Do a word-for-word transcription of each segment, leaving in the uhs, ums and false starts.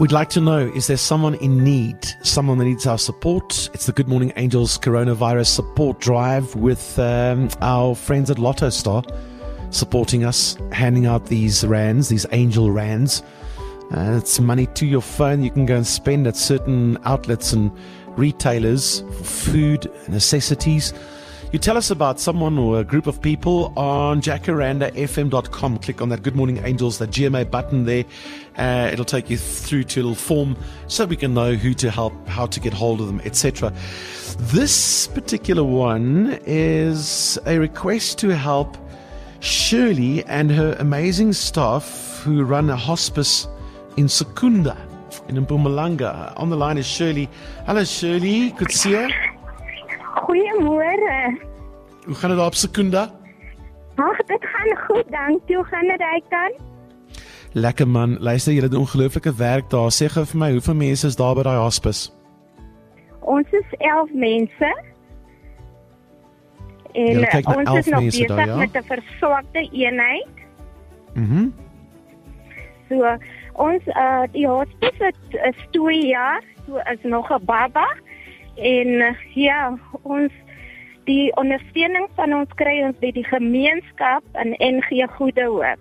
We'd like to know, is there someone in need, someone that needs our support? It's the Good Morning Angels Coronavirus Support Drive with um, our friends at Lotto Star supporting us, handing out these rands, these angel rands. Uh, it's money to your phone you can go and spend at certain outlets and retailers for food, necessities. You tell us about someone or a group of people on jacaranda f m dot com. Click on that Good Morning Angels, that G M A button there. Uh, it'll take you through to a little form so we can know who to help, how to get hold of them, et cetera. This particular one is a request to help Shirley and her amazing staff who run a hospice in Secunda in Mpumalanga. On the line is Shirley. Hello Shirley, good to see you. Goeiemôre. Hoe gaan het daar op Secunda? Ag, dit gaan goed, dankie. Hoe gaan dit daar kan? Lekker man. Luister, julle doen ongelooflike werk daar. Sê gou vir my, hoeveel mense is daar by daai hospice? Ons is elf mense. En Julle kyk na ons elf is nog mense besig daar, ja? met 'n verswakte eenheid. Mhm. So ons uh, die hospice het, is twee jaar, so is nog 'n baba. En uh, ja, ons die ondersteuning van ons kry ons by die gemeenskap en N G Goede Hoop.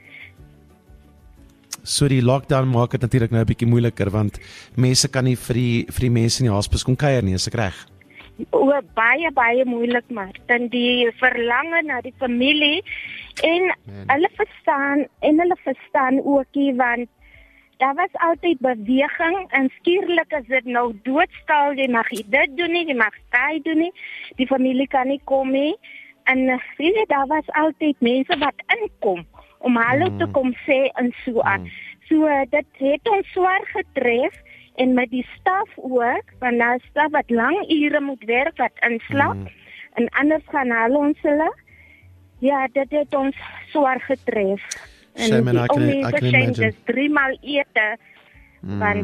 So die lockdown maak dit natuurlik nou 'n bietjie moeiliker want mense kan nie vir die vir die mense in die hospice kom kuier nie, is ek reg? O, baie baie moeilik maar dan die verlange na die familie en Man. hulle verstaan en hulle verstaan ookie want daar was altyd beweging en skielik is dit nou doodstil, jy mag nie dit doen nie, jy mag daai doen nie, die familie kan nie kom nie en weet jy, daar was altyd mense wat inkom om hallo mm. te kom sê en so aan. Mm. So dit het ons swaar getref en met die staf ook, want nou staf wat lang ure moet werk, wat inslaap, mm. en anders gaan hulle ons hulle. Ja, dit het ons swaar getref. En Shame, die I can- ou I mense can sê imagine. dis drie maal ete, Mm. want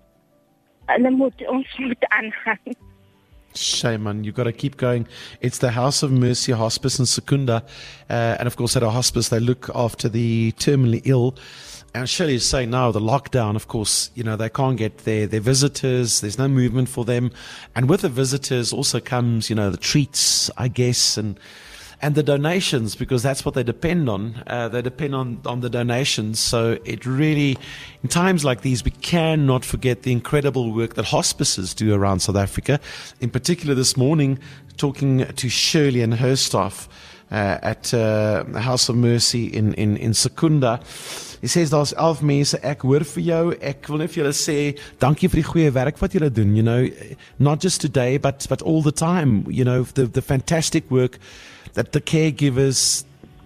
hulle moet, ons moet aangaan. Shame, man. You've got to keep going. It's the House of Mercy Hospice in Secunda. Uh, and of course, at our hospice, they look after the terminally ill. And Shirley is saying now, the lockdown, of course, you know, they can't get their, their visitors. There's no movement for them. And with the visitors also comes, you know, the treats, I guess, and and the donations, because that's what they depend on. Uh, they depend on, on the donations. So it really, in times like these, we cannot forget the incredible work that hospices do around South Africa. In particular, this morning, talking to Shirley and her staff uh, at uh, House of Mercy in, in, in Secunda. Hy sê daar's elf mense, ek hoor vir jou, ek wil net vir julle sê, dankie vir die goeie werk wat julle doen, you know, not just today, but, but all the time, you know, the, the fantastic work that the caregivers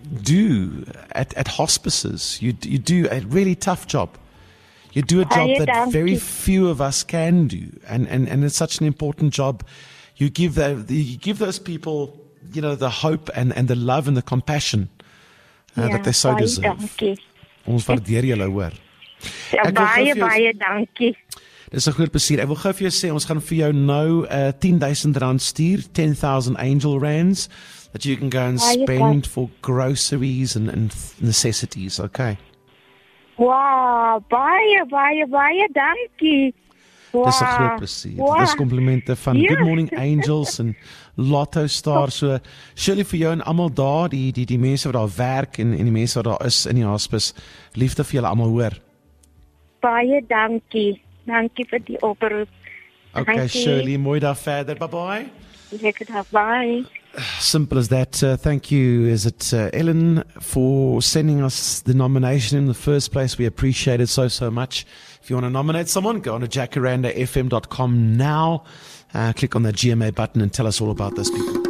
do at, at hospices. You, you do a really tough job. You do a job Baie that very dankie. few of us can do, and, and, and it's such an important job. You give, the, you give those people, you know, the hope and, and the love and the compassion uh, that they so baie deserve. dankie. Ons waardeer julle, hoor. Ja, Ek wil gou baie, vir jou- baie dankie. Dis 'n groot plesier. Ek wil gou vir jou sê, ons gaan vir jou nou uh, ten thousand rand stuur, ten thousand angel rands, that you can go and Baie spend for groceries and, and necessities, okay? Wow, baie, baie, baie dankie. Wow. Dis 'n groot plesier. Wow. Dis komplimente van Ja. Good Morning Angels en Lotto Star. So, Shirley, vir jou en almal daar, die, die, die mense wat daar werk en, en die mense wat daar is in die hospice, liefde vir julle almal, hoor. Baie dankie. Dankie vir die oproep. Okay, Dankie. Shirley, mooi dag verder. Bye-bye. Lekker dag, bye. Simple as that. Uh, thank you. Is it uh, Ellen for sending us the nomination in the first place? We appreciate it so, so much. If you want to nominate someone, go on to jacaranda f m dot com now. Uh, click on the G M A button and tell us all about those people.